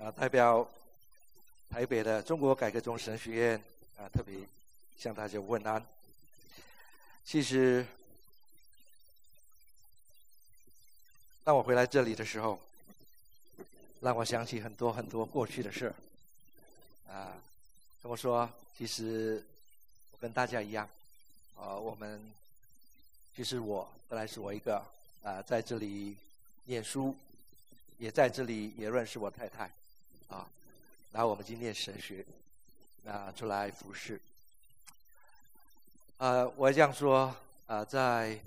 代表台北的中国改革中神学院特别向大家问安。其实当我回来这里的时候，让我想起很多很多过去的事跟我说，其实我跟大家一样，其实我本来是我一个在这里念书，也在这里也认识我太太然后我们今天神学出来服侍。我这样说在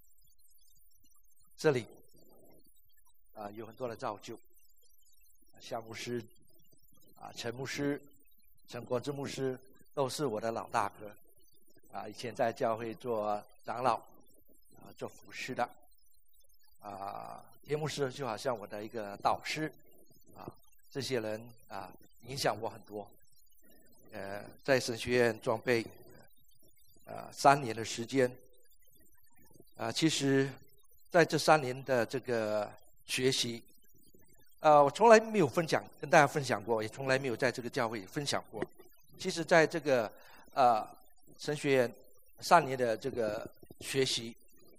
这里有很多的造就，夏牧师陈牧师、陈国志牧师都是我的老大哥以前在教会做长老做服侍的田牧师就好像我的一个导师这些人影响我很多。在神学院装备3年的时间其实在这3年的这个学习我从来没有跟大家分享过，也从来没有在这个教会分享过。其实在这个神学院3年的这个学习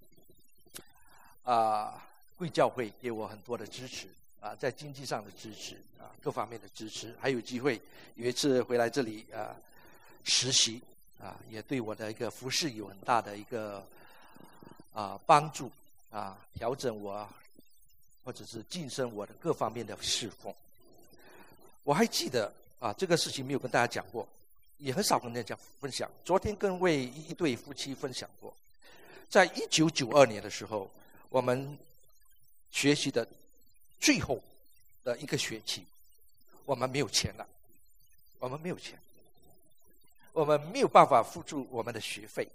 贵教会给我很多的支持在经济上的支持各方面的支持，还有机会有一次回来这里实习也对我的一个服事有很大的一个帮助调整我或者是晋升我的各方面的侍奉。我还记得这个事情没有跟大家讲过，也很少跟大家分享。昨天跟一对夫妻分享过，在1992年的时候，我们学习的最后的一个学期，我们没有钱了，我们没有办法付出我们的学费。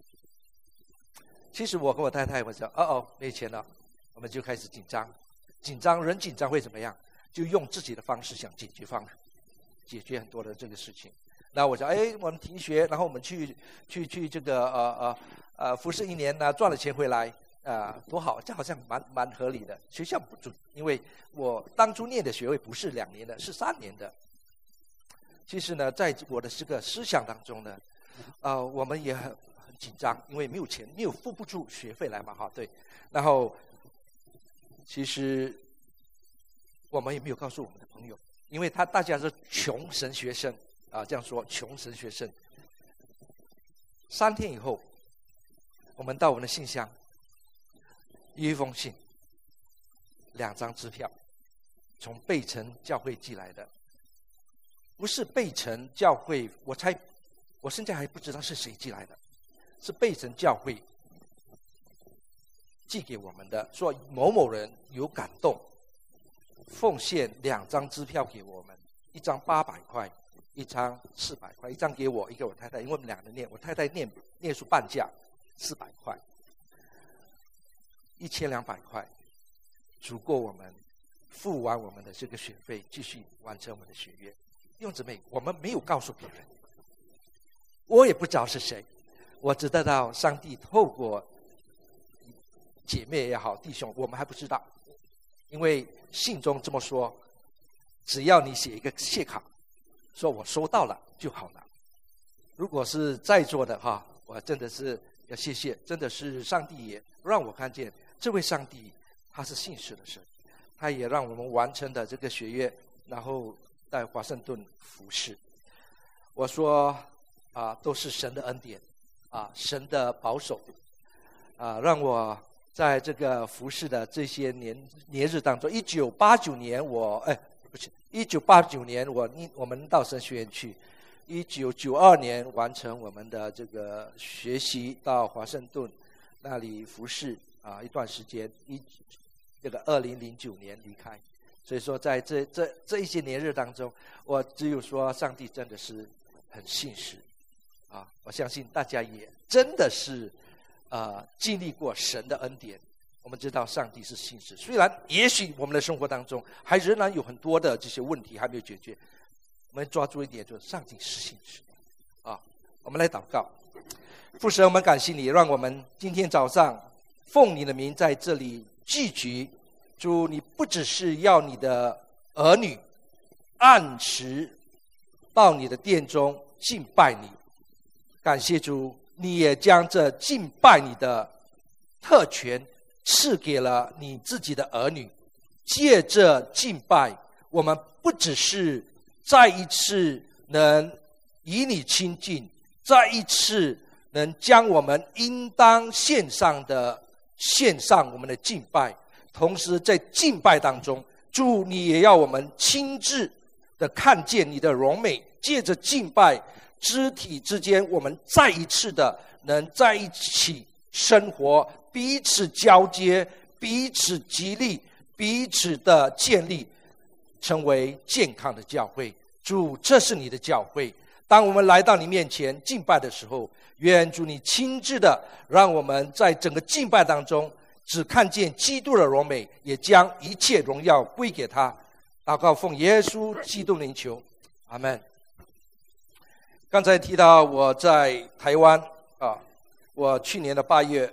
其实我跟我太太我说没钱了，我们就开始紧张，人紧张会怎么样？就用自己的方式想解决很多的这个事情。那我说我们停学，然后我们去这个服侍1年赚了钱回来多好，这好像蛮合理的。学校不准，因为我当初念的学位不是2年的，是3年的。其实呢，在我的这个思想当中呢我们也很紧张，因为没有钱，付不出学费来嘛对。然后其实我们也没有告诉我们的朋友，因为大家是穷神学生这样说，穷神学生。3天以后，我们到我们的信箱，一封信，2张支票，从贝城教会寄来的。不是贝城教会，我现在还不知道是谁寄来的，是贝城教会寄给我们的，说某某人有感动，奉献2张支票给我们，1张800块，一张400块，一张给我，一个我太太，因为我们2人念，我太太念书半价400块，1200块足够我们付完我们的这个学费，继续完成我们的学业。弟兄姊妹，我们没有告诉别人，我也不知道是谁，我只知道上帝透过姐妹也好，弟兄，我们还不知道，因为信中这么说，只要你写一个谢卡，说我收到了就好了。如果是在座的我真的是要谢谢，真的是上帝也让我看见这位上帝他是信实的神，他也让我们完成的这个学业，然后在华盛顿服侍。我说都是神的恩典神的保守让我在这个服侍的这些年日当中，1989年我们到神学院去，1992年完成我们的这个学习，到华盛顿那里服侍一段时间，这个2009年离开。所以说在这一些年日当中，我只有说上帝真的是很信实我相信大家也真的是经历过神的恩典。我们知道上帝是信实，虽然也许我们的生活当中还仍然有很多的这些问题还没有解决，我们抓住一点，就是上帝是信实我们来祷告。父神，我们感谢你，让我们今天早上奉你的名在这里聚集。主，你不只是要你的儿女按时到你的殿中敬拜你。感谢主，你也将这敬拜你的特权赐给了你自己的儿女。借着敬拜，我们不只是再一次能与你亲近，再一次能将我们应当献上我们的敬拜，同时在敬拜当中，主你也要我们亲自的看见你的荣美，借着敬拜，肢体之间我们再一次的能在一起生活，彼此交接，彼此激励，彼此的建立，成为健康的教会。主，这是你的教会。当我们来到你面前敬拜的时候，愿主你亲自的让我们在整个敬拜当中只看见基督的荣美，也将一切荣耀归给他。祷告奉耶稣基督名求，阿们。刚才提到我在台湾啊，我去年的8月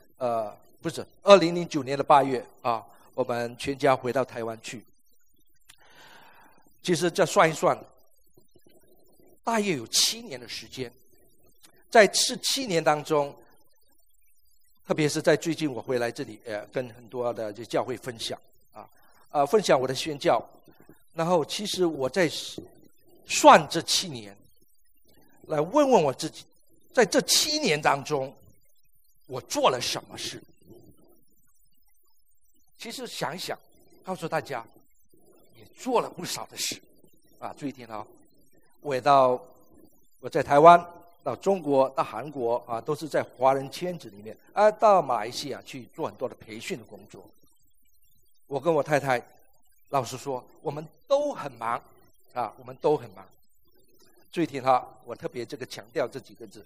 2009年的8月啊，我们全家回到台湾去。其实这算一算，大约有7年的时间。在这7年当中，特别是在最近我回来这里，跟很多的教会分享分享我的宣教。然后其实我在算这7年，来问问我自己，在这7年当中我做了什么事。其实想一想，告诉大家也做了不少的事注意听啊，我在台湾，到中国，到韩国都是在华人圈子里面到马来西亚去做很多的培训的工作。我跟我太太老实说，我们都很忙我们都很忙。注意听我特别强调这几个字。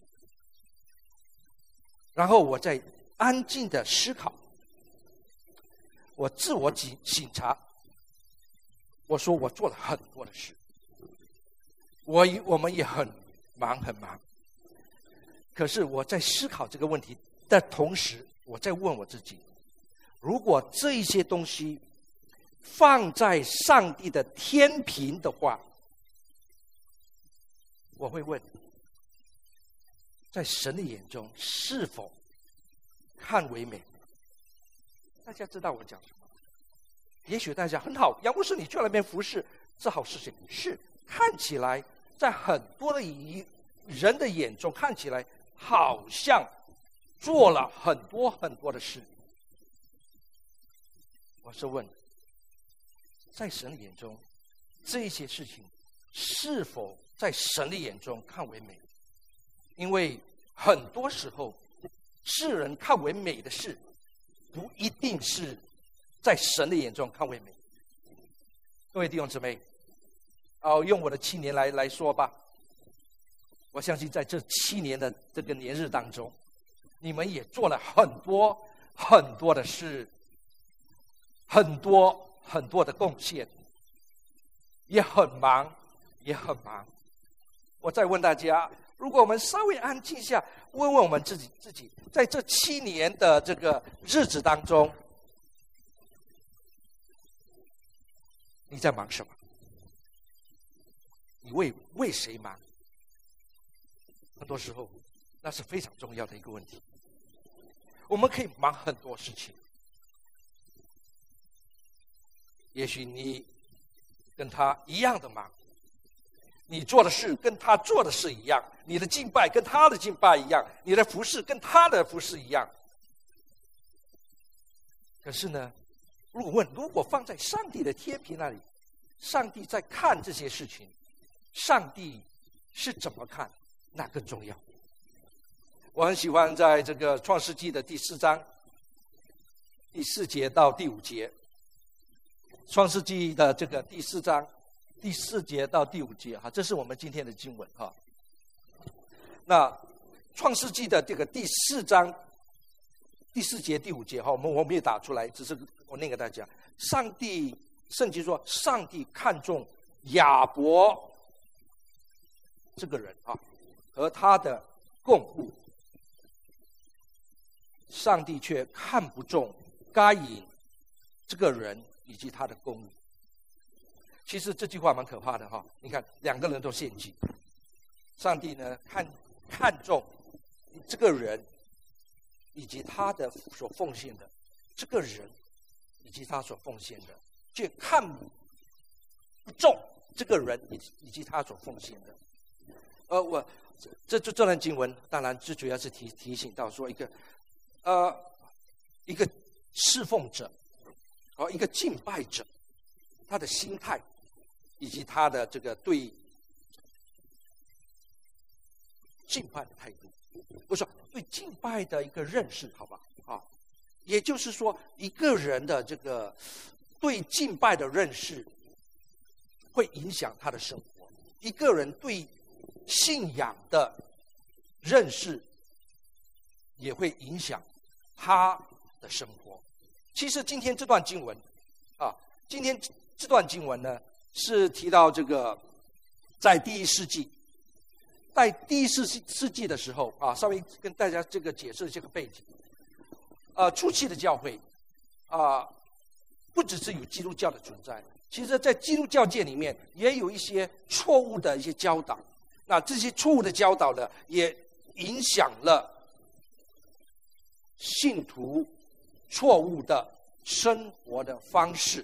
然后我在安静的思考，我自我省察，我说我做了很多的事，我们也很忙。可是我在思考这个问题的同时，我在问我自己，如果这一些东西放在上帝的天平的话，我会问，在神的眼中是否看为美？大家知道我讲什么？也许大家很好，杨牧师你去那边服侍是好事情，是看起来在很多的人的眼中看起来好像做了很多的事。我是问，在神的眼中这些事情是否在神的眼中看为美？因为很多时候世人看为美的事，不一定是在神的眼中看为美。各位弟兄姊妹，用我的7年来说吧，我相信在这7年的这个年日当中，你们也做了很多的事，很多的贡献，也很忙。我再问大家，如果我们稍微安静下，问问我们自己，在这7年的这个日子当中，你在忙什么？你为谁忙？很多时候那是非常重要的一个问题。我们可以忙很多事情，也许你跟他一样的忙，你做的事跟他做的事一样，你的敬拜跟他的敬拜一样，你的服事跟他的服事一样。可是呢，如果放在上帝的天平那里，上帝在看这些事情，上帝是怎么看，那更重要。我很喜欢在这个创世纪的第4章第4节到第5节，创世纪的这个第4章第4节到第5节这是我们今天的经文那创世纪的这个第4章第4节第5节我们也打出来，只是我念给大家。圣经说，上帝看重亚伯这个人和他的供物，上帝却看不重该隐这个人以及他的供物。 其实这句话蛮可怕的哈。你看，两个人都献祭，上帝呢看重这个人以及他的所奉献的，这个人以及他所奉献的，却看不重这个人以及他所奉献的。我这段经文当然最主要是提醒到说一个侍奉者一个敬拜者，他的心态以及他的这个对敬拜的态度，我说对敬拜的一个认识，好吧？也就是说，一个人的这个对敬拜的认识，会影响他的生活。一个人对信仰的认识，也会影响他的生活。其实今天这段经文呢，是提到这个在第一世纪。在第一世纪的时候稍微跟大家这个解释这个背景。初期的教会不只是有基督教的存在，其实在基督教界里面也有一些错误的一些教导。那这些错误的教导呢，也影响了信徒错误的生活的方式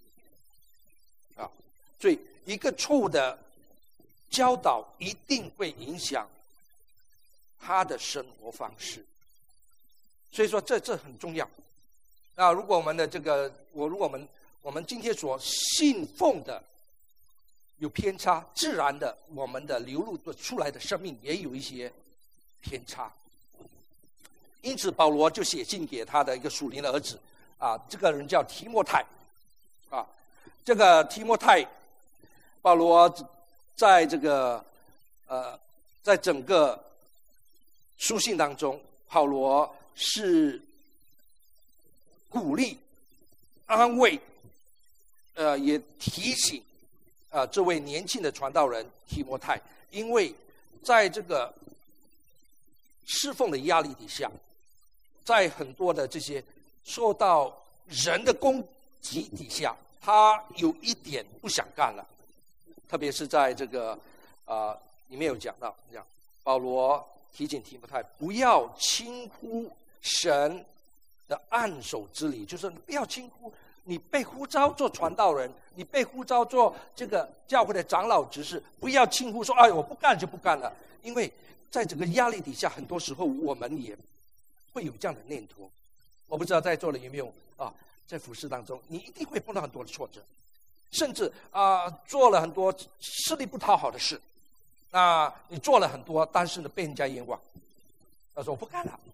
所以一个错误的教导一定会影响他的生活方式，所以说这很重要。那如果我们的这个如果我们今天所信奉的有偏差，自然的我们的流露出来的生命也有一些偏差。因此保罗就写信给他的一个属灵的儿子这个人叫提摩太这个提摩太，保罗在这个在整个书信当中，保罗是鼓励、安慰，也提醒这位年轻的传道人提摩太，因为在这个侍奉的压力底下，在很多的这些受到人的攻击底下，他有一点不想干了。特别是在这个里面有讲到，保罗提醒提摩太不要轻忽神的按手之礼，就是不要轻忽你被呼召做传道人，你被呼召做这个教会的长老执事，不要轻忽说我不干就不干了。因为在整个压力底下，很多时候我们也会有这样的念头。我不知道在座的有没有在服事当中，你一定会碰到很多的挫折，甚至做了很多吃力不讨好的事。那你做了很多，但是呢被人家冤枉，他说我不干了，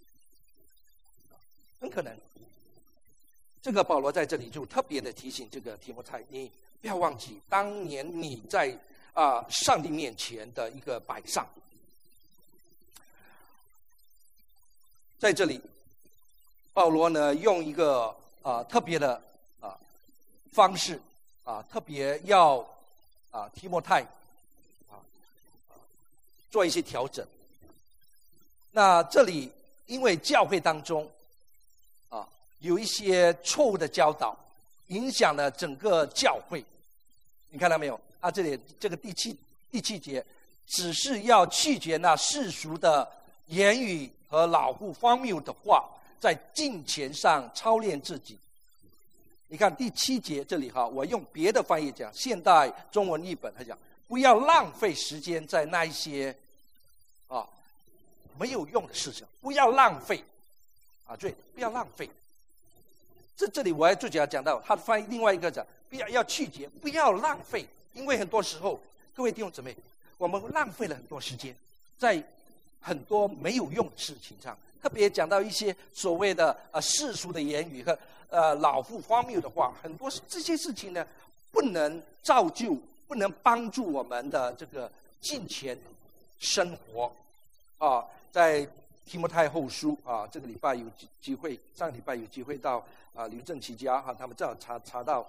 很可能。这个保罗在这里就特别的提醒这个提摩太，你不要忘记当年你在上帝面前的一个摆上。在这里保罗呢用一个特别的方式特别要提摩太做一些调整。那这里因为教会当中有一些错误的教导，影响了整个教会。你看到没有这里这个第七节，只是要弃绝那世俗的言语和老不荒谬的话，在敬虔上操练自己。你看第7节这里我用别的翻译讲，现代中文译本他讲，不要浪费时间在那一些没有用的事情，不要浪费对，不要浪费。这里我还最主要讲到他的翻译，另外一个讲要拒绝，不要浪费。因为很多时候各位弟兄姊妹，我们浪费了很多时间在很多没有用的事情上，特别讲到一些所谓的世俗的言语和老妇荒谬的话，很多这些事情呢不能造就，不能帮助我们的这个敬虔生活在提摩太后书这个礼拜有机会，上礼拜有机会到刘正奇家他们正好查到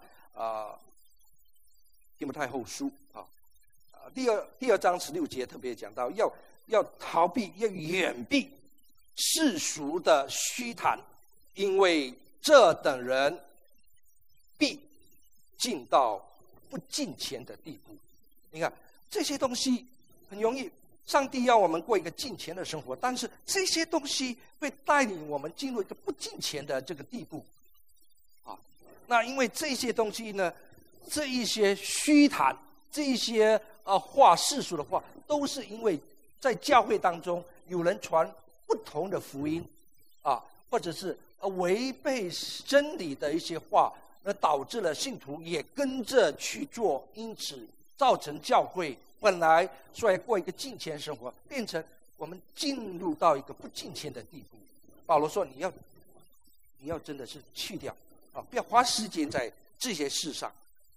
提摩太后书第二章16节特别讲到要逃避，要远避世俗的虚谈，因为这等人必进到不敬虔的地步。你看这些东西很容易，上帝要我们过一个敬虔的生活，但是这些东西会带领我们进入一个不敬虔的这个地步啊。那因为这些东西呢，这一些虚谈，这一些话世俗的话，都是因为在教会当中有人传不同的福音啊，或者是违背真理的一些话，那导致了信徒也跟着去做，因此造成教会本来说要过一个敬虔生活，变成我们进入到一个不敬虔的地步。保罗说你要真的是去掉啊，不要花时间在这些事上。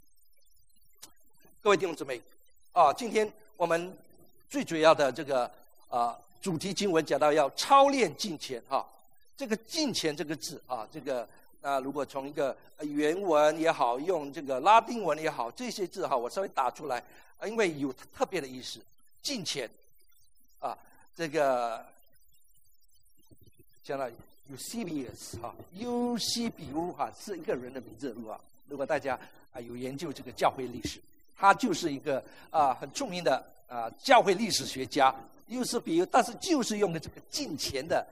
各位弟兄姊妹啊，今天我们最主要的这个主题经文讲到要操练敬虔哈。这个敬虔这个字啊，这个如果从一个原文也好，用这个拉丁文也好，这些字哈，我稍微打出来，因为有特别的意思。敬虔啊，这个讲到 Eusebius 啊 ，Eusebius 哈是一个人的名字，如果大家有研究这个教会历史，他就是一个很著名的教会历史学家。Eusebius， 但是就是用的这个敬虔的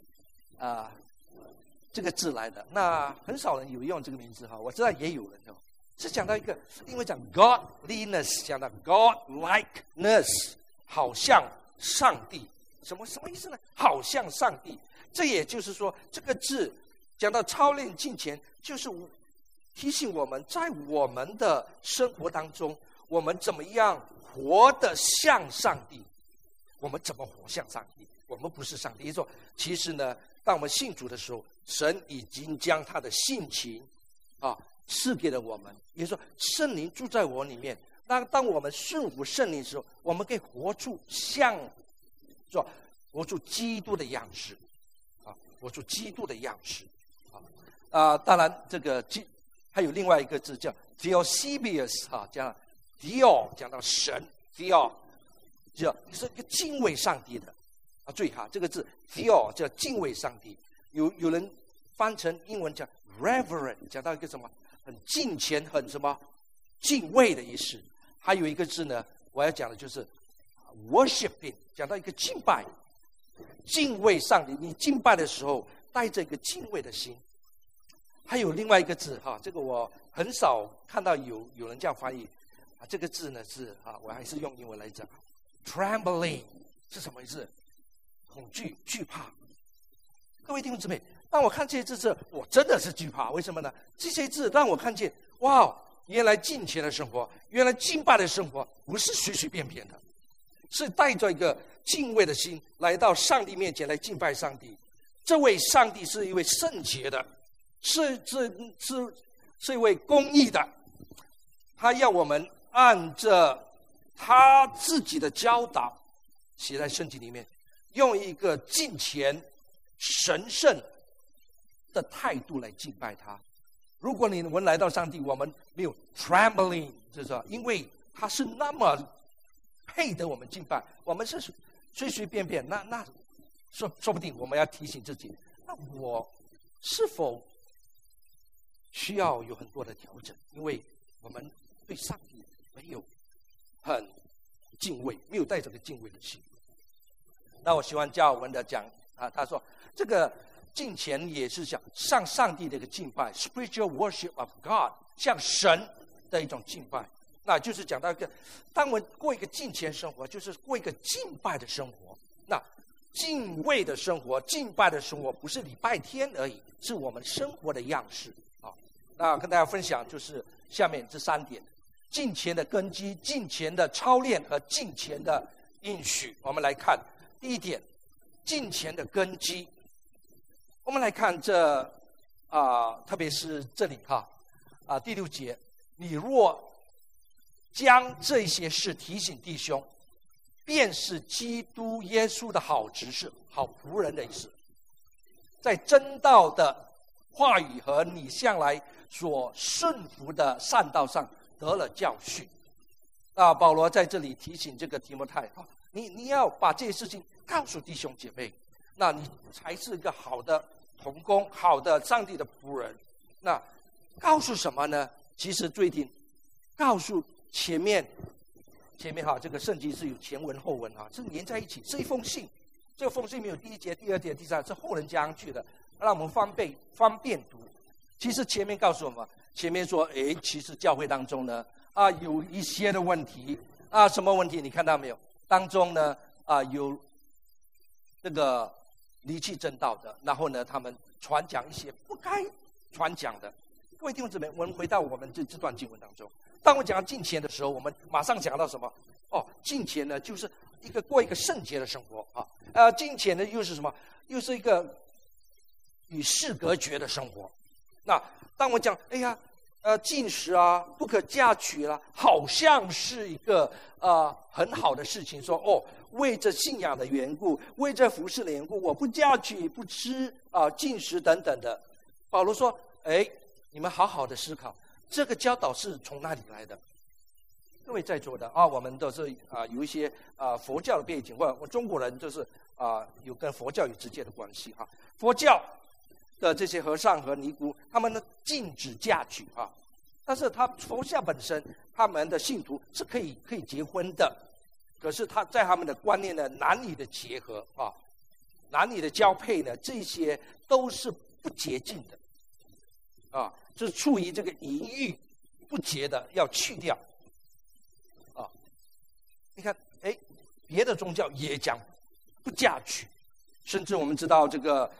这个字来的，那很少人有用这个名字哈，我知道也有人是讲到一个，因为讲 godliness， 讲到 godlikeness， 好像上帝，什么意思呢？好像上帝，这也就是说，这个字讲到操练敬虔，就是提醒我们在我们的生活当中，我们怎么样活得像上帝，我们怎么活像上帝？我们不是上帝。也就是说，其实呢，当我们信主的时候，神已经将他的性情赐给了我们。也就是说，圣灵住在我里面。那当我们顺服圣灵的时候，我们可以活出活出基督的样式活出基督的样式当然，这个还有另外一个字叫 Theosebius 讲 Theo 讲到神 Theo 是一个敬畏上帝的注意这个字 Theo 叫敬畏上帝。有人翻成英文叫 reverent， 讲到一个什么很敬虔、很什么敬畏的意思。还有一个字呢，我要讲的就是 worshiping， 讲到一个敬拜、敬畏上帝。你敬拜的时候带着一个敬畏的心。还有另外一个字这个我很少看到有人这样翻译这个字呢是我还是用英文来讲 trembling 是什么意思？恐惧、惧怕。各位弟兄姊妹，当我看这些字，我真的是惧怕。为什么呢？这些字让我看见，哇，原来敬虔的生活，原来敬拜的生活，不是随随便便的，是带着一个敬畏的心来到上帝面前来敬拜上帝。这位上帝是一位圣洁的，是一位公义的，他要我们按着他自己的教导写在圣经里面，用一个敬虔神圣的态度来敬拜他。如果你们来到上帝，我们没有 trembling， 就是说，因为他是那么配得我们敬拜，我们是随随便便，那说不定我们要提醒自己，那我是否需要有很多的调整？因为我们对上帝没有很敬畏，没有带着个敬畏的心。那我喜欢加尔文的讲他说这个敬虔也是向上帝的一个敬拜 ，spiritual worship of God， 向神的一种敬拜。那就是讲到一个，当我们过一个敬虔生活，就是过一个敬拜的生活。那敬畏的生活、敬拜的生活，不是礼拜天而已，是我们生活的样式那跟大家分享就是下面这3点：敬虔的根基、敬虔的操练和敬虔的应许。我们来看第一点，敬虔的根基。我们来看这特别是这里第6节，你若将这些事提醒弟兄，便是基督耶稣的好执事、好仆人的意思，在真道的话语和你向来所顺服的善道上得了教训。保罗在这里提醒这个提摩太你要把这些事情告诉弟兄姐妹，那你才是一个好的同工，好的上帝的仆人。那告诉什么呢？其实最近告诉前面哈，这个圣经是有前文后文哈，是连在一起，是一封信。这封信没有第一节、第二节、第三，是后人加上去的，让我们方便读。其实前面告诉我们，前面说，其实教会当中呢，有一些的问题什么问题？你看到没有？当中呢，有这个离弃正道的，然后呢，他们传讲一些不该传讲的。各位弟兄姊妹，我们回到我们这段经文当中，当我讲到敬虔的时候，我们马上讲到什么？敬虔呢，就是过一个圣洁的生活啊。敬虔呢，又是什么？又是一个与世隔绝的生活。那当我讲，禁食不可嫁娶啦，好像是一个很好的事情，说为着信仰的缘故，为着服侍的缘故，我不嫁娶，不吃禁食等等的。保罗说，你们好好的思考，这个教导是从哪里来的？各位在座的我们都是有一些佛教的背景，或者中国人就是有跟佛教有直接的关系哈。佛教的这些和尚和尼姑，他们呢禁止嫁娶但是佛教本身，他们的信徒是可以结婚的，可是在他们的观念呢，男女的结合男女的交配呢，这些都是不洁净的就是处于这个淫欲不洁的，要去掉你看别的宗教也讲不嫁娶，甚至我们知道这个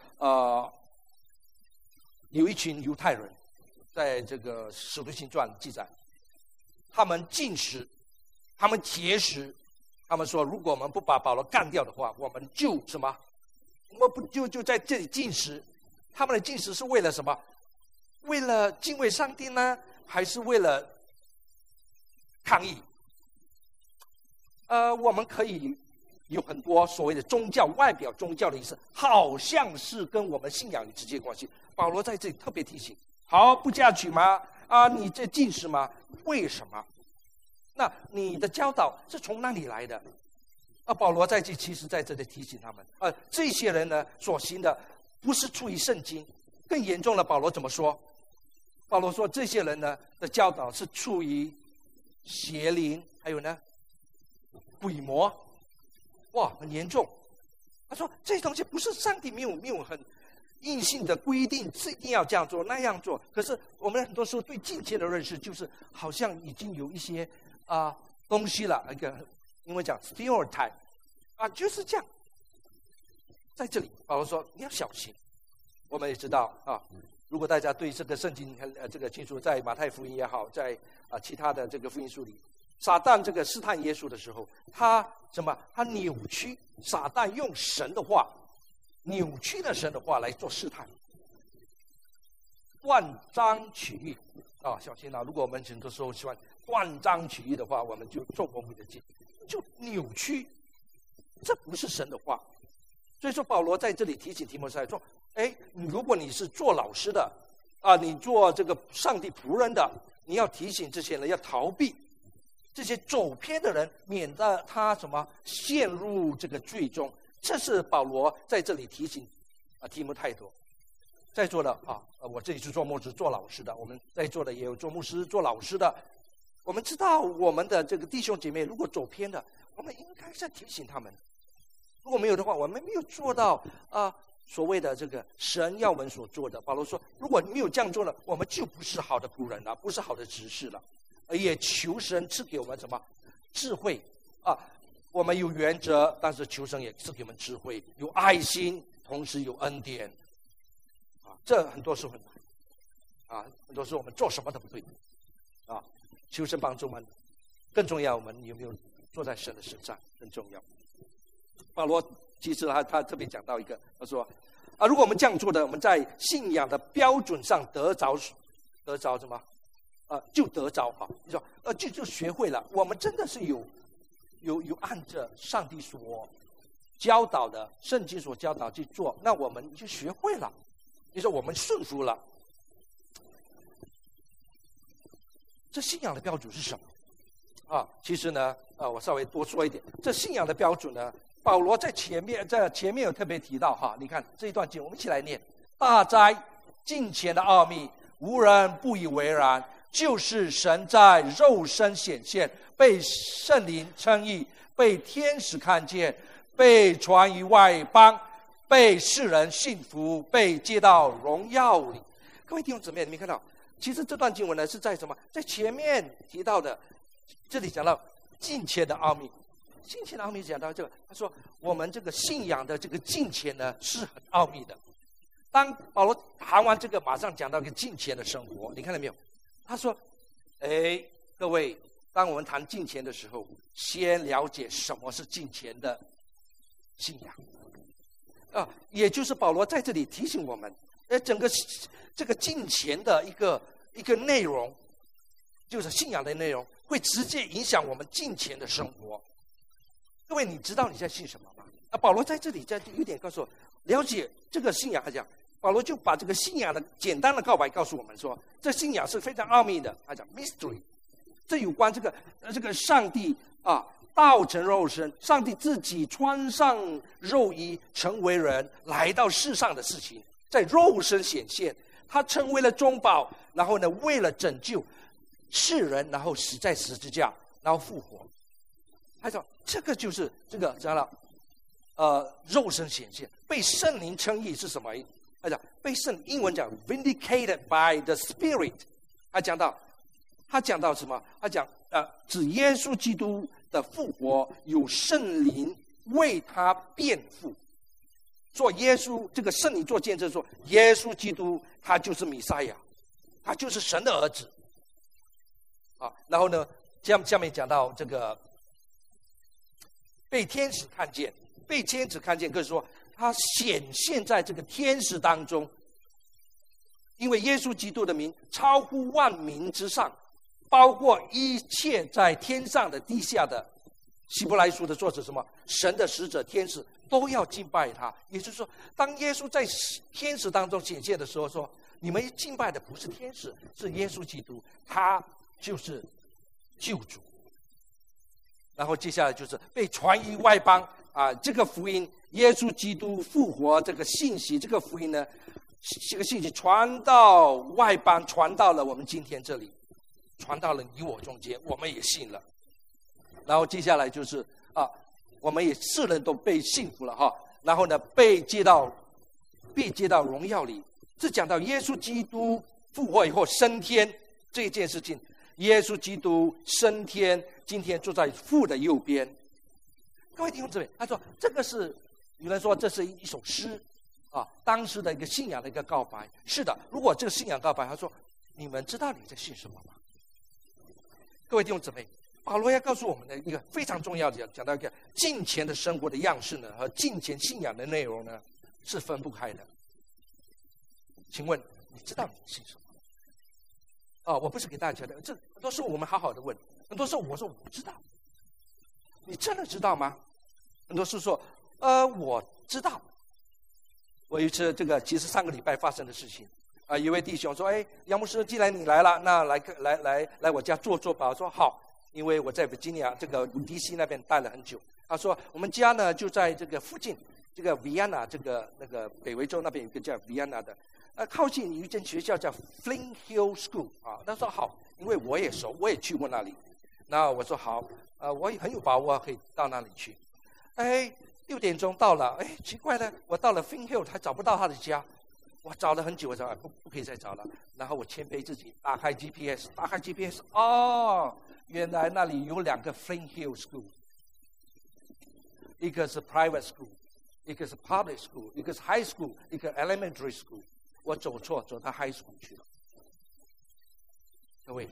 有一群犹太人，在这个《使徒行传》记载，他们禁食，他们节食，他们说，如果我们不把保罗干掉的话，我们就什么？我们不就在这里禁食？他们的禁食是为了什么？为了敬畏上帝呢，还是为了抗议？我们可以有很多所谓的宗教外表宗教的意思，好像是跟我们信仰有直接关系。保罗在这里特别提醒：好，不嫁娶吗？你这禁食吗？为什么？那你的教导是从哪里来的？保罗其实在这里提醒他们，这些人呢所行的不是出于圣经，更严重了。保罗怎么说？保罗说这些人呢的教导是出于邪灵，还有呢鬼魔，很严重。他说这些东西不是上帝没有很硬性的规定是一定要这样做那样做，可是我们很多时候对敬虔的认识就是好像已经有一些东西了，一个英文讲 stereotype 就是这样。在这里保罗说你要小心。我们也知道如果大家对这个圣经这个清楚，在马太福音也好，在其他的这个福音书里，撒旦这个试探耶稣的时候，他扭曲，撒旦用神的话扭曲了神的话来做试探，断章取义小心如果我们很多时候喜欢断章取义的话，我们就做魔鬼的计，就扭曲，这不是神的话。所以说保罗在这里提醒提摩太说，如果你是做老师的你做这个上帝仆人的，你要提醒这些人要逃避这些走偏的人，免得他陷入这个罪中。这是保罗在这里提醒提摩太多。在座的我这里是做牧师做老师的，我们在座的也有做牧师做老师的。我们知道我们的这个弟兄姐妹如果走偏了，我们应该是提醒他们。如果没有的话，我们没有做到所谓的这个神要我们所做的。保罗说，如果没有这样做了，我们就不是好的仆人了，不是好的执事了。而也求神赐给我们智慧我们有原则，但是求神也赐给我们智慧，有爱心，同时有恩典这很多时候很难很多时候我们做什么都不对求神帮助我们。更重要，我们有没有坐在神的身上更重要。保罗其实他特别讲到一个，他说如果我们这样做的，我们在信仰的标准上得着什么就得着你说就学会了，我们真的是有按着上帝所教导的圣经所教导去做，那我们就学会了，你说我们顺服了。这信仰的标准是什么其实呢我稍微多说一点，这信仰的标准呢，保罗在前面有特别提到你看这一段经我们一起来念：大哉敬虔的奥秘，无人不以为然， 就是神在肉身显现，被圣灵称义，被天使看见，被传于外邦，被世人信服，被接到荣耀里。各位弟兄姊妹，你们看到，其实这段经文呢是在什么？在前面提到的，这里讲到敬虔的奥秘。敬虔的奥秘讲到这个，他说我们这个信仰的这个敬虔呢是很奥秘的。当保罗谈完这个，马上讲到一个敬虔的生活，你看到没有？他说：“各位，当我们谈敬虔的时候，先了解什么是敬虔的信仰。”也就是保罗在这里提醒我们，整个这个敬虔的一个内容，就是信仰的内容，会直接影响我们敬虔的生活。各位，你知道你在信什么吗？保罗在这里有点告诉我，了解这个信仰来讲，保罗就把这个信仰的简单的告白告诉我们说，这信仰是非常奥秘的。他讲 mystery， 这有关这个上帝道成肉身，上帝自己穿上肉衣成为人来到世上的事情，在肉身显现，他成为了中保，然后呢，为了拯救世人，然后死在十字架，然后复活。他说这个就是这个讲了肉身显现，被圣灵称义是什么？他讲被英文讲 vindicated by the Spirit。他讲到什么？他讲指耶稣基督的复活有圣灵为他辩护，做耶稣这个圣灵做见证说，耶稣基督他就是弥赛亚，他就是神的儿子。然后呢，下面讲到这个被天使看见，被天使看见，可以说他显现在这个天使当中，因为耶稣基督的名超乎万名之上，包括一切在天上的地下的。希伯来书的作者什么？神的使者天使都要敬拜他。也就是说，当耶稣在天使当中显现的时候，说你们敬拜的不是天使，是耶稣基督，他就是救主。然后接下来就是被传于外邦这个福音，耶稣基督复活这个信息，这个福音呢，这个信息传到外邦，传到了我们今天这里，传到了你我中间，我们也信了。然后接下来就是我们也世人都被信服了然后呢，被接到荣耀里。这讲到耶稣基督复活以后升天这件事情。耶稣基督升天，今天坐在父的右边。各位弟兄姊妹，他说这个是有人说这是一首诗当时的一个信仰的一个告白。是的，如果这个信仰告白，他说你们知道你在信什么吗？各位弟兄姊妹，保罗要告诉我们的一个非常重要的讲到一个敬虔的生活的样式呢，和敬虔信仰的内容呢是分不开的。请问你知道你信什么？我不是给大家的，这很多时候我们好好的问，很多时候我说我不知道。你真的知道吗？很多时候说我知道。我有一次其实上个礼拜发生的事情一位弟兄说，杨牧师，既然你来了，那来我家坐吧。我说好，因为我在 Virginia 这个 DC 那边待了很久。他说我们家呢就在这个附近，这个 Vienna 那个北维州那边有一个叫 Vienna 的。靠近有一间学校叫 Flint Hill School 他说好，因为我也熟，我也去过那里。那我说好，我也很有把握可以到那里去。6点钟到了，奇怪了，我到了 Flint Hill 还找不到他的家，我找了很久，我说不可以再找了。然后我谦卑自己打开 GPS， 原来那里有2个 Flint Hill School， 一个是 private school， 一个是 public school， 一个是 high school， 一个 elementary school。我走错，走到 high school 去了。各位，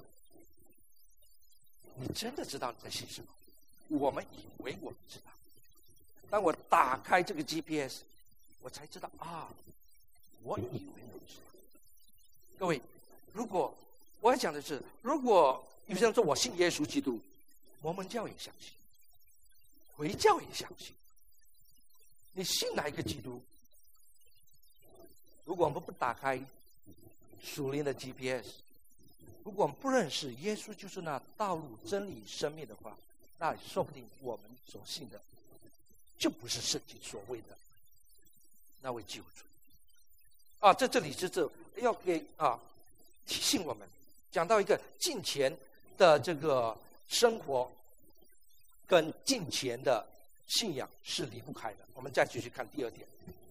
你真的知道你在信什么？我们以为我们知道，当我打开这个 GPS， 我才知道我以为我知道。各位，如果我要讲的是，如果有些人说我信耶稣基督，摩门教也相信，回教也相信，你信哪一个基督？如果我们不打开属灵的 GPS， 如果我们不认识耶稣就是那道路、真理、生命的话，那说不定我们所信的就不是圣经所谓的那位救主。这里就是要给提醒我们， 讲到一个敬虔的这个生活，跟敬虔的信仰是离不开的。我们再继续看第二点。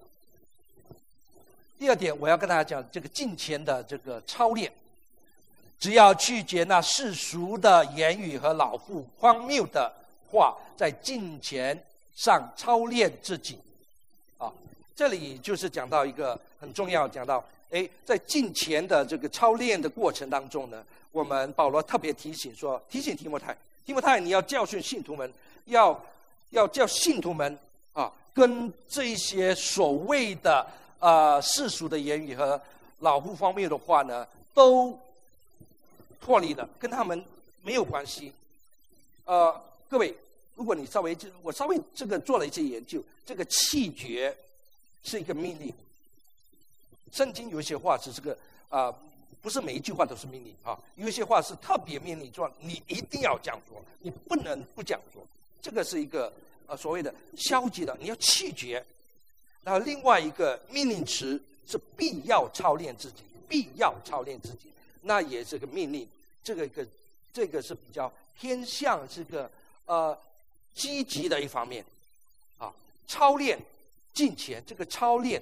第二点，我要跟大家讲这个敬虔的这个操练，只要拒绝那世俗的言语和老妇荒谬的话，在敬虔上操练自己。这里就是讲到一个很重要，讲到在敬虔的这个操练的过程当中呢，我们保罗特别提醒提摩太，你要教训信徒们，要叫信徒们跟这些所谓的世俗的言语和老妇方面的话呢，都脱离了，跟他们没有关系。各位，如果你我稍微这个做了一些研究，这个弃绝是一个命令。圣经有一些话是这个不是每一句话都是命令有一些话是特别命令做，你一定要这样做，你不能不这样做。这个是一个所谓的消极的，你要弃绝。然后另外一个命令词是必要操练自己，那也是个命令。这个是比较偏向这个积极的一方面操练敬虔，这个操练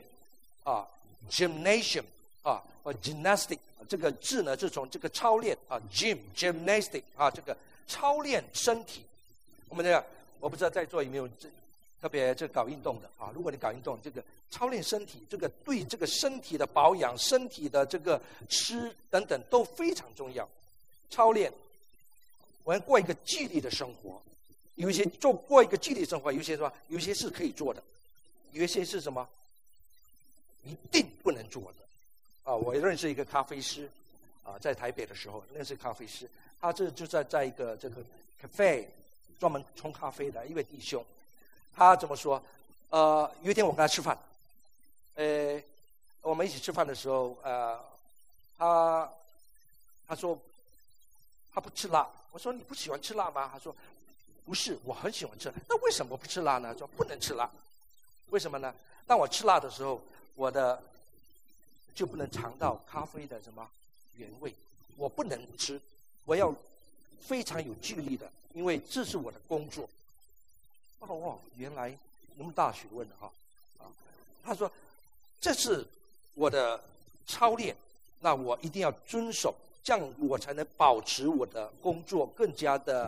gymnasium 或 gymnastic 这个字呢是从这个操练gymnastic 这个操练身体。我不知道在座有没有特别这搞运动的如果你搞运动，这个操练身体，这个对这个身体的保养、身体的这个吃等等都非常重要。操练，我要过一个纪律的生活，有一些过一个纪律生活，有些是可以做的，有一些是什么一定不能做的我认识一个咖啡师在台北的时候认识咖啡师，他就在一个这个 cafe 专门冲咖啡的一位弟兄。他怎么说？有一天我跟他吃饭，我们一起吃饭的时候，他说他不吃辣。我说你不喜欢吃辣吗？他说不是，我很喜欢吃辣。那为什么不吃辣呢？说不能吃辣。为什么呢？当我吃辣的时候，我就不能尝到咖啡的什么原味，我不能吃，我要非常有纪律的，因为这是我的工作。原来那么大学问的他说这是我的操练，那我一定要遵守，这样我才能保持我的工作更加的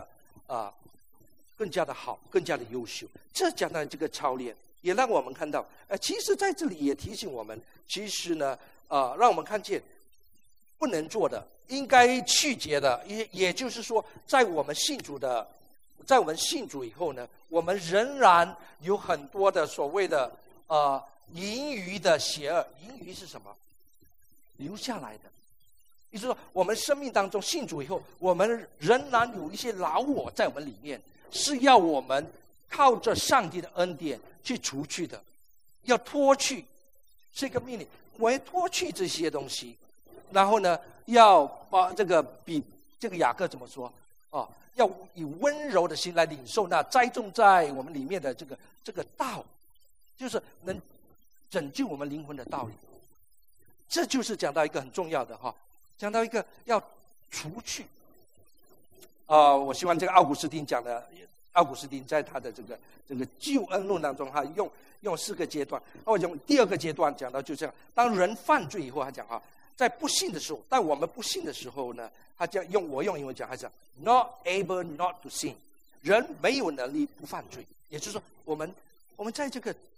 好，更加的优秀。这讲到这个操练，也让我们看到其实在这里也提醒我们，其实呢让我们看见不能做的，应该去绝的，也就是说在我们信主以后呢，我们仍然有很多的所谓的盈余的邪恶。盈余是什么？留下来的。也就是说我们生命当中信主以后，我们仍然有一些老我在我们里面，是要我们靠着上帝的恩典去除去的，要脱去，是一个命令。我要脱去这些东西，然后呢要把比这个雅各怎么说要以温柔的心来领受那栽种在我们里面的这个道，就是能拯救我们灵魂的道理。这就是讲到一个很重要的讲到一个要除去我希望这个奥古斯丁在他的这个救恩论当中，他用4个阶段。我用第2个阶段讲到就这样，当人犯罪以后，他讲在不信的时候，但我们不信的时候呢，他我用英文讲，他讲 not able not to sin， 人没有能力不犯罪。也就是说我们在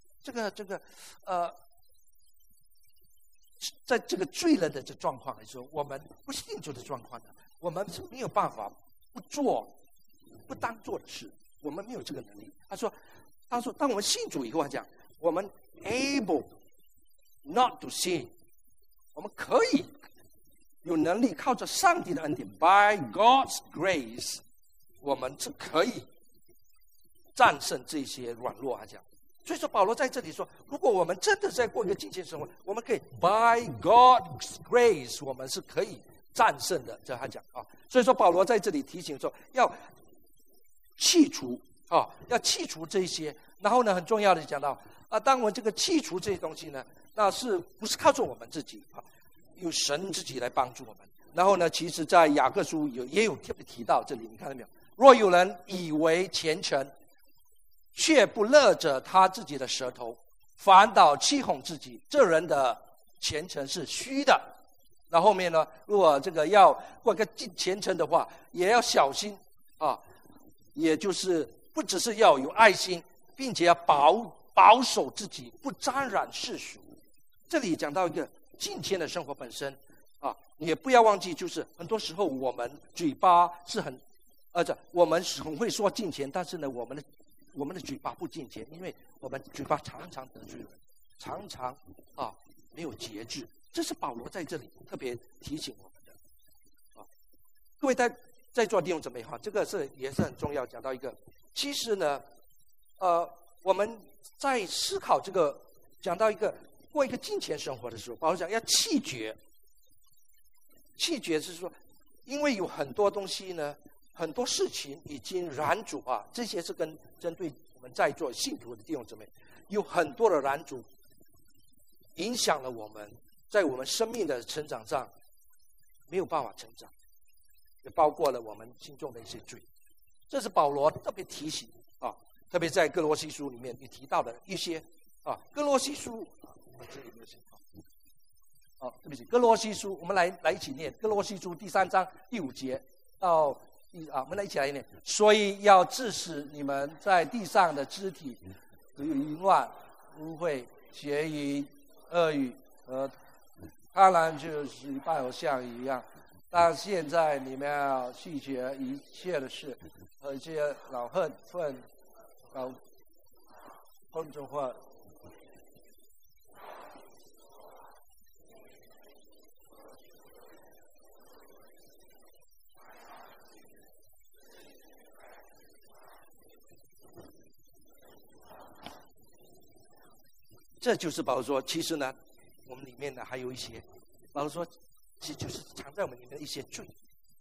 在这个罪人的状况的时候，我们不信主的状况呢，我们是没有办法不当做的事，我们没有这个能力。他说当我们信主以后，他讲我们 able not to sin， 我们可以有能力靠着上帝的恩典 by God's grace， 我们是可以战胜这些软弱。他讲，所以说保罗在这里说，如果我们真的在过一个敬虔生活，我们可以 by God's grace， 我们是可以战胜的。这他讲所以说保罗在这里提醒说，要去除这些。然后呢，很重要的讲到当我们这个去除这些东西呢，那是不是靠着我们自己有神自己来帮助我们。 然后呢，其实在雅各书也有特别提到这里，你看到没有？若有人以为虔诚，却不勒着他自己的舌头，反倒欺哄自己，这人的虔诚是虚的。那后面呢，如果这个要过个虔诚的话，也要小心啊，也就是不只是要有爱心，并且要保守自己，不沾染世俗。这里讲到一个敬虔的生活本身啊，也不要忘记，就是很多时候我们嘴巴是我们很会说敬虔，但是呢，我们的嘴巴不敬虔，因为我们嘴巴常常得罪人，常常没有节制。这是保罗在这里特别提醒我们的啊。各位在座弟兄姊妹哈，这个也是很重要。讲到一个，其实呢，我们在思考这个，讲到一个过一个敬虔生活的时候，保罗讲要弃绝。弃绝是说，因为有很多东西呢，很多事情已经拦阻啊，这些是针对我们在座信徒的弟兄姊妹，有很多的拦阻，影响了我们在我们生命的成长上没有办法成长，也包括了我们心中的一些罪。这是保罗特别提醒啊，特别在哥罗西书里面也提到的一些啊。哥罗西书这里没有写对不起，哥罗西书我们来一起念哥罗西书第3章第5节到我们来一起来念。所以要致使你们在地上的肢体有淫乱、污秽、邪淫、恶语和贪婪，就是拜偶像一样。但现在你们要弃绝一切的事，和一些老恨愤、老喷中或这就是保罗说，其实呢，我们里面呢还有一些，保罗说，其实就是藏在我们里面的一些罪。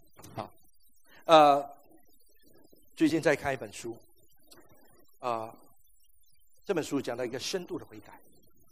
最近在看一本书，这本书讲到一个深度的悔改，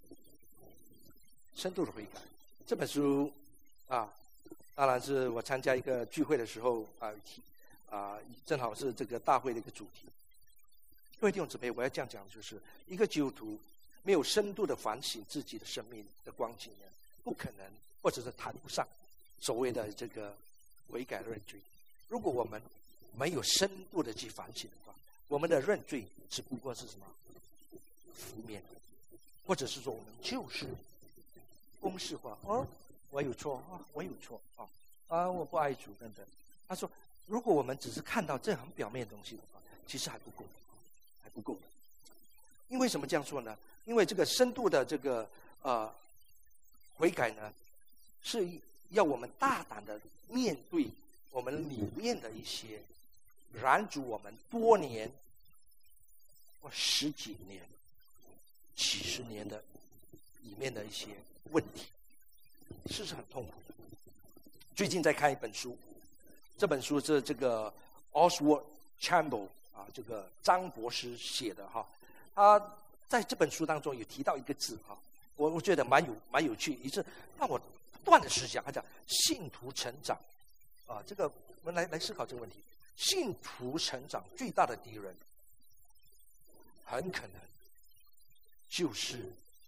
深度的悔改。这本书当然是我参加一个聚会的时候正好是这个大会的一个主题。各位弟兄姊妹，我要这样讲，就是一个基督徒没有深度的反省自己的生命的光景呢，不可能，或者是谈不上所谓的这个悔改认罪。如果我们没有深度的去反省的话，我们的认罪只不过是什么负面的，或者是说我们就是公式化，我有错我有错我不爱主等等。他说，如果我们只是看到这很表面的东西的话，其实还不够，还不够。因为什么这样说呢？因为这个深度的这个悔改呢，是要我们大胆的面对我们里面的一些拦阻我们多年或10几年、几十年的里面的一些问题，是很痛苦的。最近在看一本书，这本书是这个 Oswald Chambers 这个张博士写的他在这本书当中有提到一个字我觉得蛮有趣，也是让我不断的思想。他讲信徒成长这个我们来思考这个问题。信徒成长最大的敌人，很可能就是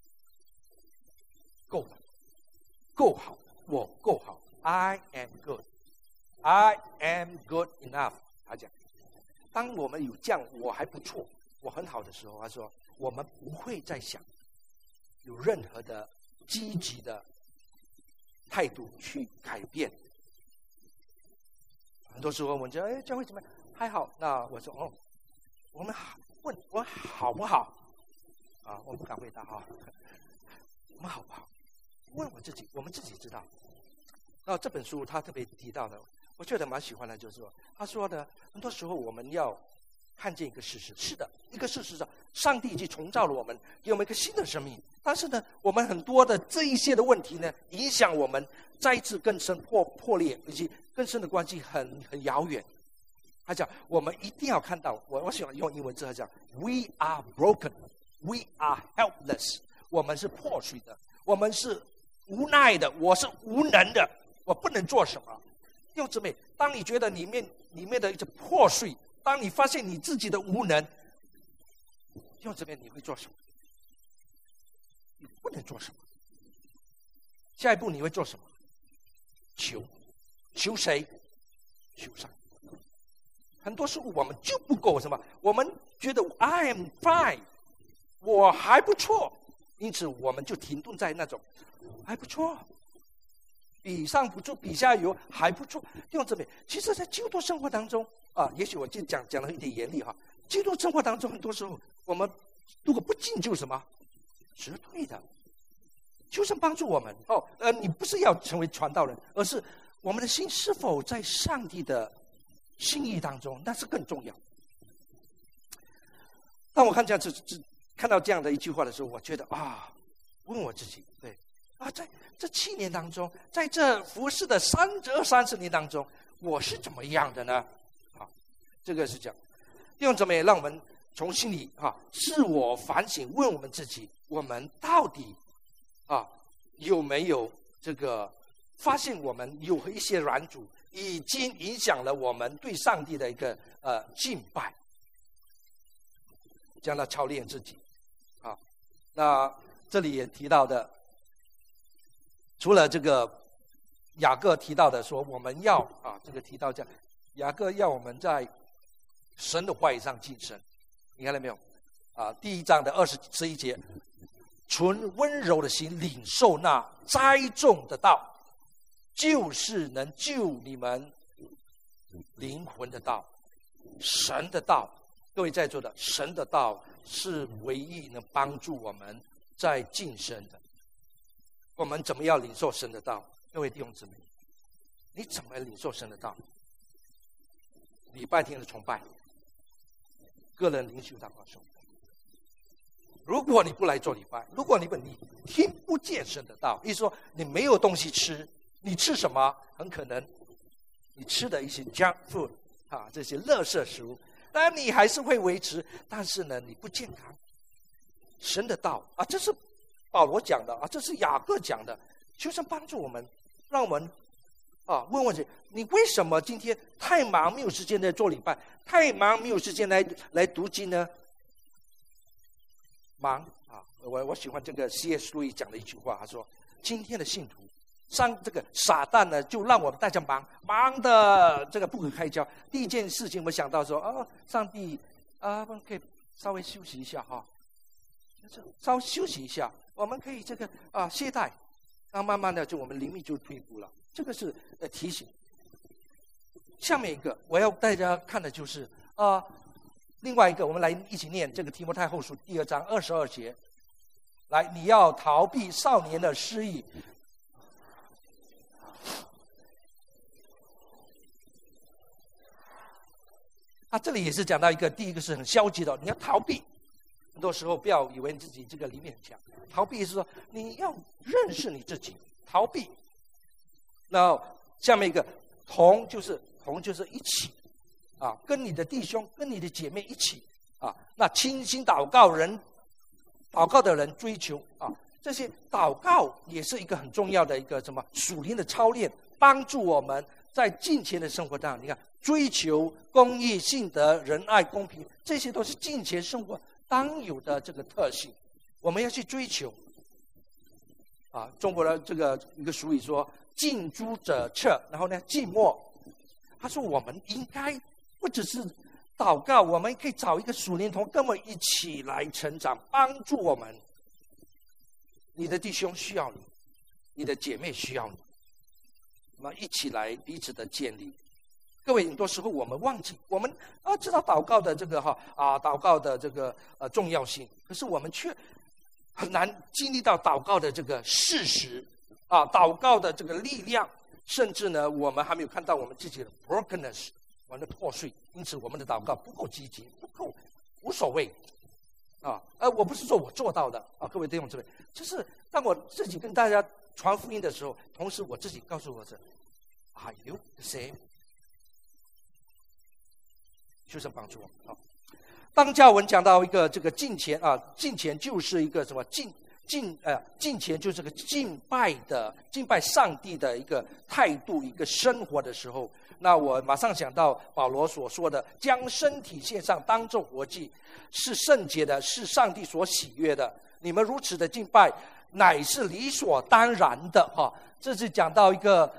够好，我够好 ，I am good，I am good enough。他讲，当我们有这样我还不错，我很好的时候，他说我们不会再想有任何的积极的态度去改变。很多时候我们讲，教会怎么样？还好。那我说，我们问我好不好？我不敢回答我们好不好？问我自己，我们自己知道。那这本书他特别提到的，我觉得蛮喜欢的，就是说，他说的很多时候我们要看见一个事实，是的，一个事实上，上帝已经重造了我们，给我们一个新的生命。但是呢，我们很多的这一些的问题呢，影响我们再一次更深破裂，以及更深的关系很遥远。他讲，我们一定要看到，我喜欢用英文字，他讲 ，We are broken, we are helpless。我们是破碎的，我们是无奈的，我是无能的， 我不能做什么。弟兄姊妹，当你觉得里面的一个破碎，当你发现你自己的无能，弟兄姊妹，你会做什么？你不能做什么。下一步你会做什么？求谁？求上帝。很多时候我们就不够什么，我们觉得 I am fine， 我还不错，因此我们就停顿在那种还不错，比上不足，比下有还不错。弟兄姊妹，其实在基督徒生活当中啊，也许我就讲了一点严厉哈。基督徒生活当中，很多时候我们如果不进就什么迟退的，求神帮助我们你不是要成为传道人，而是我们的心是否在上帝的心意当中，那是更重要。当我看到这样的一句话的时候，我觉得问我自己，对在这7年当中，在这服侍的30年当中，我是怎么样的呢？这个是讲弟兄姊妹，让我们从心里自我反省，问我们自己，我们到底有没有这个发现我们有一些软阻，已经影响了我们对上帝的一个敬拜，这样来操练自己那这里也提到的，除了这个雅各提到的说我们要这个提到这样，雅各要我们在神的话语上谨慎，你看到没有第1章的11节，存温柔的心领受那栽种的道，就是能救你们灵魂的道，神的道。各位在座的，神的道是唯一能帮助我们在晋升的。我们怎么样领受神的道？各位弟兄姊妹，你怎么领受神的道？礼拜天的崇拜，个人灵修祷告颂。如果你不来做礼拜，如果你听不见神的道，意思说你没有东西吃，你吃什么？很可能你吃的一些 junk food 这些垃圾食物，当然你还是会维持，但是呢，你不健康。神的道这是保罗讲的这是雅各讲的，求神帮助我们，让我们问问你为什么今天太忙没有时间来做礼拜，太忙没有时间来读经呢？忙我喜欢这个 C.S. 路易讲的一句话，他说今天的信徒这个撒旦呢，就让我们大家忙的这个不可开交。第一件事情我想到说上帝我们可以稍微休息一下稍微休息一下，我们可以这个懈怠，然后慢慢的我们灵命就退步了。这个是提醒。下面一个我要大家看的就是另外一个，我们来一起念这个提摩太后书第2章22节。来，你要逃避少年的失意。这里也是讲到第一个是很消极的，你要逃避。很多时候不要以为你自己这个里面很强，逃避是说你要认识你自己，逃避。那下面一个同就是一起跟你的弟兄跟你的姐妹一起那倾心祷告的人追求这些祷告也是一个很重要的一个什么属灵的操练，帮助我们在敬虔的生活当中，你看追求公义、信德、仁爱、公平，这些都是敬虔生活当有的这个特性，我们要去追求中国的这个一个俗语说近朱者赤，然后呢近墨。他说我们应该不只是祷告，我们可以找一个属灵同跟我们一起来成长，帮助我们。你的弟兄需要你，你的姐妹需要你，我们一起来彼此的建立。各位，很多时候我们忘记，我们知道祷告的这个祷告的这个重要性，可是我们却很难经历到祷告的这个事实祷告的这个力量，甚至呢，我们还没有看到我们自己的 brokenness， 我们的破碎，因此我们的祷告不够积极，不够无所谓我不是说我做到的各位弟兄姊妹，就是当我自己跟大家传福音的时候，同时我自己告诉我Are you the same？ 求神帮助我当教文讲到一个这个敬虔敬虔就是一个什么敬虔就是个敬拜上帝的一个态度，一个生活的时候，那我马上想到保罗所说的，将身体献上当作活祭，是圣洁的，是上帝所喜悦的。你们如此的敬拜，乃是理所当然的哈。这是讲到一个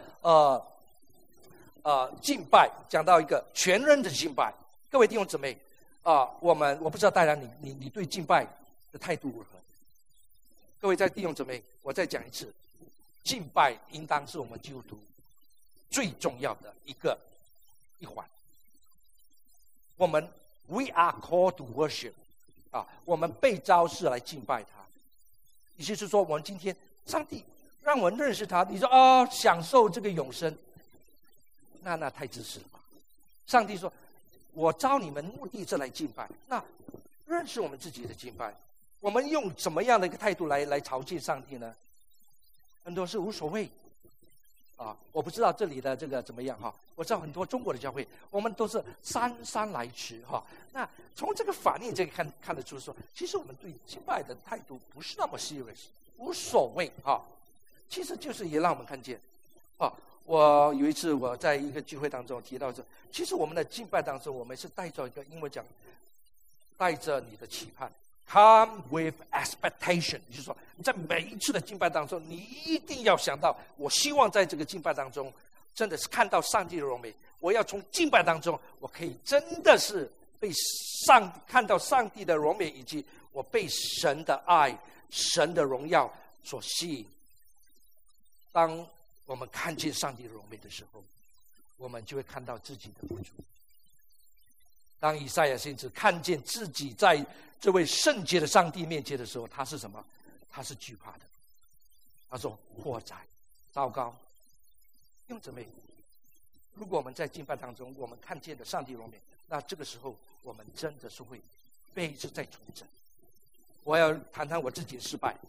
敬拜，讲到一个全人的敬拜。各位弟兄姊妹我不知道大家你对敬拜的态度如何？各位弟兄姊妹，我再讲一次，敬拜应当是我们基督徒最重要的一环。我们 we are called to worship 我们被召是来敬拜他。也就是说，我们今天上帝让我们认识他，你说享受这个永生，那太自私了吧？上帝说，我召你们目的是来敬拜，那认识我们自己的敬拜，我们用怎么样的一个态度来朝见上帝呢？很多是无所谓我不知道这里的这个怎么样我知道很多中国的教会，我们都是姗姗来迟那从这个反应看得出说，其实我们对敬拜的态度不是那么 serious， 无所谓其实就是也让我们看见我有一次我在一个聚会当中提到说，其实我们的敬拜当中，我们是带着一个英文讲，带着你的期盼 ，come with expectation， 就是说你在每一次的敬拜当中，你一定要想到，我希望在这个敬拜当中，真的是看到上帝的荣美。我要从敬拜当中，我可以真的是看到上帝的荣美，以及我被神的爱、神的荣耀所吸引。当我们看见上帝的荣美的时候，我们就会看到自己的不足。当以赛亚先知看见自己在这位圣洁的上帝面前的时候，他是什么？他是惧怕的。他说：“祸哉，糟糕！”弟兄姊妹，如果我们在敬拜当中，我们看见的上帝荣美，那这个时候我们真的是会被一直在重整。我要谈谈我自己的失败。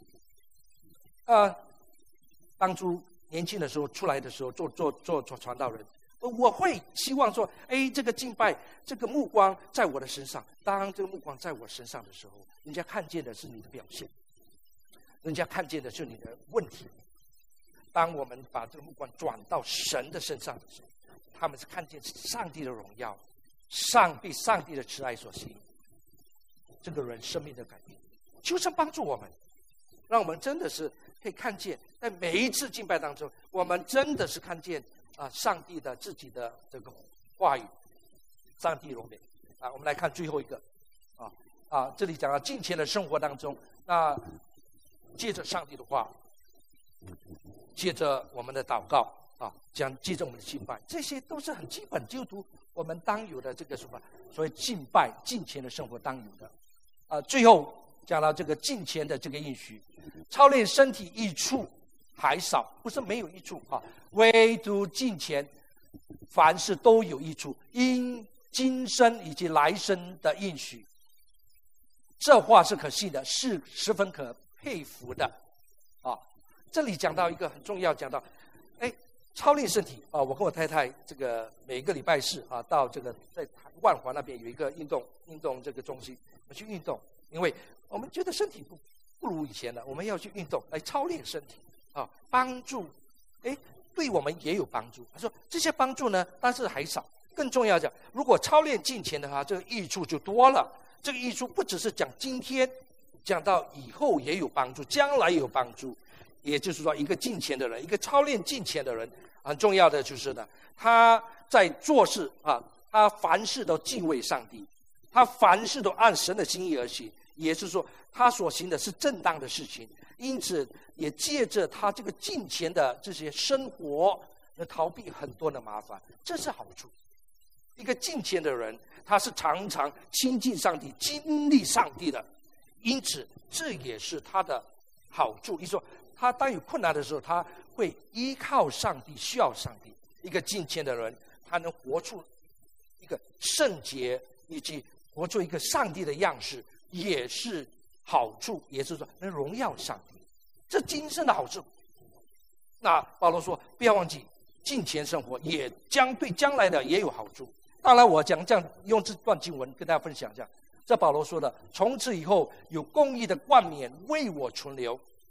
当初年轻的时候出来的时候做传道人，我会希望说，这个敬拜，这个目光在我的身上。当这个目光在我身上的时候，人家看见的是你的表现，人家看见的是你的问题。当我们把这个目光转到神的身上的时候，他们是看见上帝的荣耀，被上帝的慈爱所吸引，这个人生命的改变。求神帮助我们，让我们真的是可以看见，在每一次敬拜当中，我们真的是看见上帝的自己的这个话语，上帝荣美我们来看最后一个这里讲到敬虔的生活当中，那借着上帝的话，借着我们的祷告借着我们的敬拜，这些都是很基本基督徒我们当有的这个什么所谓敬拜敬虔的生活当有的最后讲到这个敬虔的这个应许，操练身体益处还少，不是没有益处唯独敬虔，凡事都有益处，因今生以及来生的应许。这话是可信的，是十分可佩服的这里讲到一个很重要，讲到操练身体我跟我太太这个每一个礼拜四到这个在万华那边有一个运动这个中心，我去运动，因为我们觉得身体不如以前了，我们要去运动来操练身体帮助对我们也有帮助。他说这些帮助呢，但是还少。更重要讲，如果操练敬虔的话，这个益处就多了。这个益处不只是讲今天，讲到以后也有帮助，将来也有帮助。也就是说，一个敬虔的人，一个操练敬虔的人，很重要的就是呢，他在做事他凡事都敬畏上帝，他凡事都按神的心意而行，也就是说，他所行的是正当的事情。因此，也借着他这个敬虔的这些生活，来逃避很多的麻烦，这是好处。一个敬虔的人，他是常常亲近上帝、经历上帝的，因此这也是他的好处。你说他当有困难的时候，他会依靠上帝，需要上帝。一个敬虔的人，他能活出一个圣洁，以及活出一个上帝的样式，也是好处，也就是说能荣耀上帝，这今生的好处。那保罗说，不要忘记敬虔生活也将对将来的也有好处。当然我讲这样用这段经文跟大家分享一下，这保罗说的，从此以后有公义的冠冕为我存留，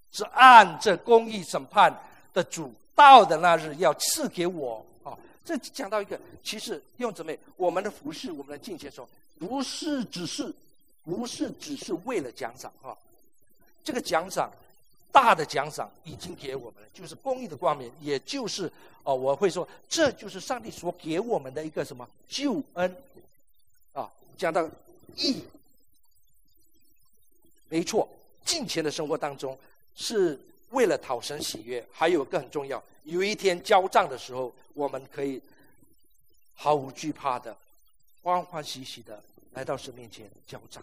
是按着公义审判的主到的那日要赐给我。这讲到一个，其实弟兄姊妹，我们的服事，我们的敬虔的时候，不是只是为了奖赏这个奖赏，大的奖赏已经给我们了，就是公义的冠冕，也就是我会说，这就是上帝所给我们的一个什么救恩讲到义，没错，敬虔的生活当中是为了讨神喜悦，还有一个很重要，有一天交账的时候，我们可以毫无惧怕的、欢欢喜喜的来到神面前交账。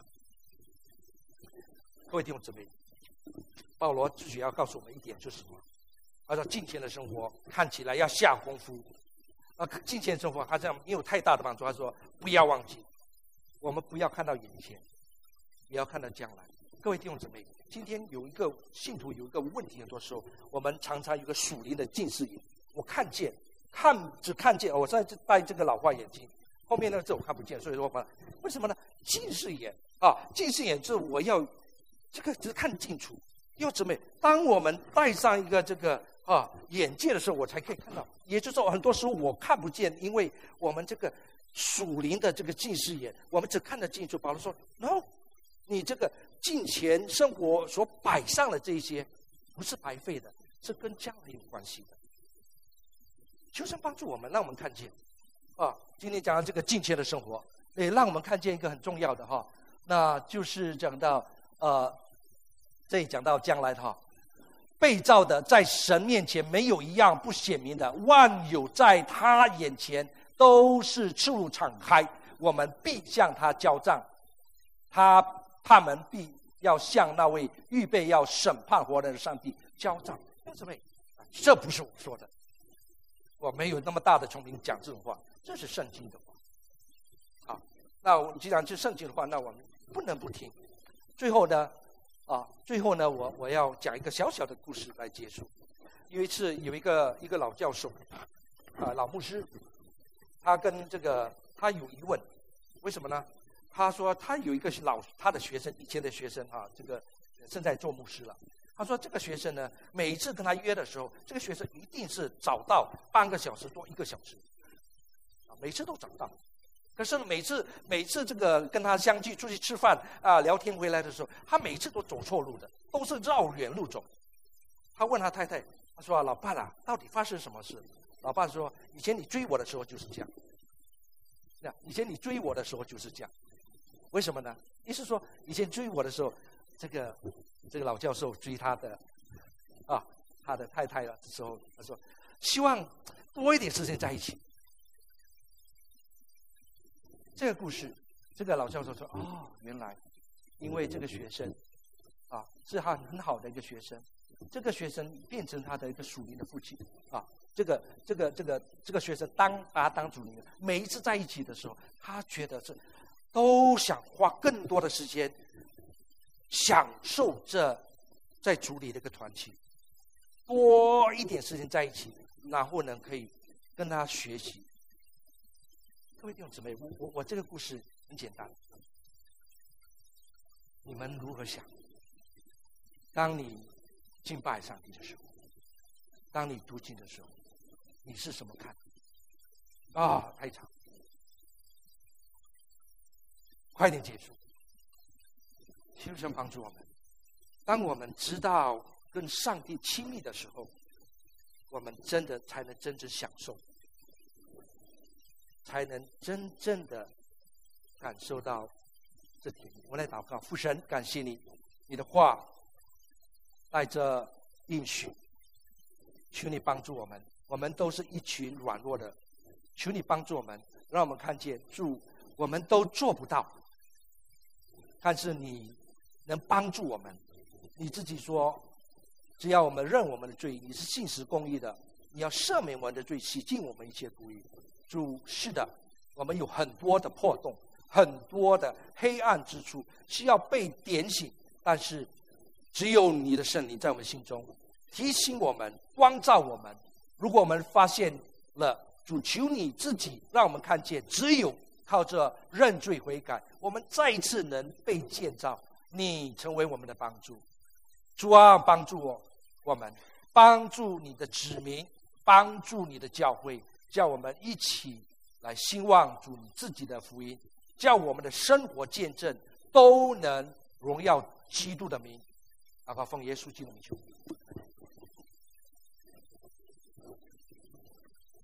各位弟兄姊妹，保罗自己要告诉我们一点，就是什么？他说敬虔的生活看起来要下功夫，敬虔生活好像没有太大的帮助。他说不要忘记，我们不要看到眼前，也要看到将来。各位弟兄姊妹，今天有一个信徒有一个问题，很多时候我们常常有个属灵的近视眼，我只看见，我现在戴这个老花眼镜，后面那个字我看不见，所以说为什么呢？近视眼近视眼就是我要这个只看清楚。弟兄姊妹，当我们戴上一个这个眼镜的时候，我才可以看到。也就是说，很多时候我看不见，因为我们这个属灵的这个近视眼，我们只看得清楚。保罗说 ：“No， 你这个敬虔生活所摆上的这些，不是白费的，是跟将来有关系的。”求神帮助我们，让我们看见今天讲到这个敬虔的生活，也让我们看见一个很重要的那就是讲到这里讲到将来的被造的在神面前没有一样不显明的，万有在他眼前都是赤露敞开，我们必向他交账，他们必要向那位预备要审判活人的上帝交账。弟兄姊妹，这不是我说的，我没有那么大的聪明讲这种话，这是圣经的话。那既然是圣经的话，那我们不能不听。最后呢，我要讲一个小小的故事来结束。有一次，有一个老教授，老牧师，他有疑问，为什么呢？他说他有一个他的学生，以前的学生这个现在做牧师了。他说这个学生呢，每一次跟他约的时候，这个学生一定是早到半个小时多1个小时，每次都早到。可是每次这个跟他相聚出去吃饭聊天回来的时候，他每次都走错路的，都是绕远路走。他问他太太，他说老爸啦，到底发生什么事？老爸说以前你追我的时候就是这样，以前你追我的时候就是这样。为什么呢？意思说以前追我的时候，这个老教授追他的太太的时候，他说希望多一点时间在一起。这个故事，这个老教授说原来因为这个学生是他很好的一个学生，这个学生变成他的一个属灵的父亲这个学生把他当主灵，每一次在一起的时候，他觉得都想花更多的时间享受这在主里的一个团契，多一点时间在一起，然后呢可以跟他学习。各位弟兄姊妹，我这个故事很简单，你们如何想？当你敬拜上帝的时候，当你读经的时候，你是什么看？太长，快点结束。求神帮助我们，当我们知道跟上帝亲密的时候，我们才能真正享受，才能真正的感受到这甜蜜。我来祷告，父神，感谢你，你的话带着应许，求你帮助我们。我们都是一群软弱的，求你帮助我们，让我们看见主，我们都做不到，但是你能帮助我们。你自己说，只要我们认我们的罪，你是信实公义的，你要赦免我们的罪，洗净我们一切不义。主，是的，我们有很多的破洞，很多的黑暗之处需要被点醒，但是只有你的圣灵在我们心中提醒我们，光照我们。如果我们发现了，主，求你自己让我们看见，只有靠着认罪悔改，我们再一次能被建造，你成为我们的帮助。 主啊，帮助我们，帮助你的子民，帮助你的教会，叫我们一起来兴旺主你自己的福音，叫我们的生活见证都能荣耀基督的名。祷告奉耶稣基督的名求。